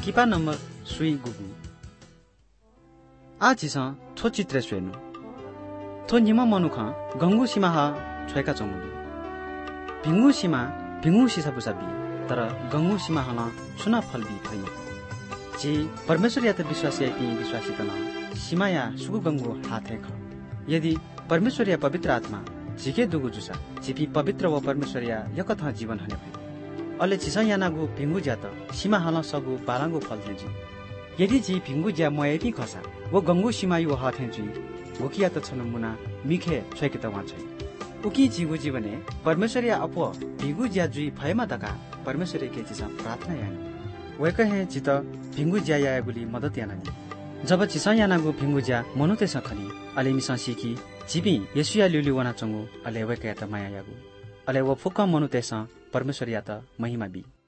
Kipa number सुई गुगु आजिस थो चित्र स्वेनु थो निमा मनुख गंगु सीमा हा छोएका चंगुदु भिंगु सीमा भिंगु सिसा बुसाबी तर गंगु सीमा हला सुना फलबी फैन जी परमेश्वर यात विश्वासी आइपी विश्वासी तना सीमा या सुगु गंगु हाथे ख यदि परमेश्वर या पवित्र आत्मा जिके दुगु जुसा जिपी पवित्र व परमेश्वर या यकथा जीवन हने भई अले छिसा यानागु भिंगु ज्यात सीमा हला सगु बालांगु फल थेजी यदि जी भिंगु ज्या मयपी खसा वो गंगु सीमा यो हाथे जी वकिया त छन मुना मिखे छैके त वाछ उकी जीवु जीवने परमेश्वर या अपो भिंगु ज्या जुई भयमा तका परमेश्वर के जिसा प्रार्थना यानी वे कहे जित भिंगु ज्या या गुली मदत यानानी जब छिसा यानागु भिंगु ज्या मनुते सखनी अले मिसा सिकी जिबी येसुया ल्युलु वना चंगु अले वे कहे त माया यागु अले वो फुक्का मनुते स परमेश्वर या त महिमा बी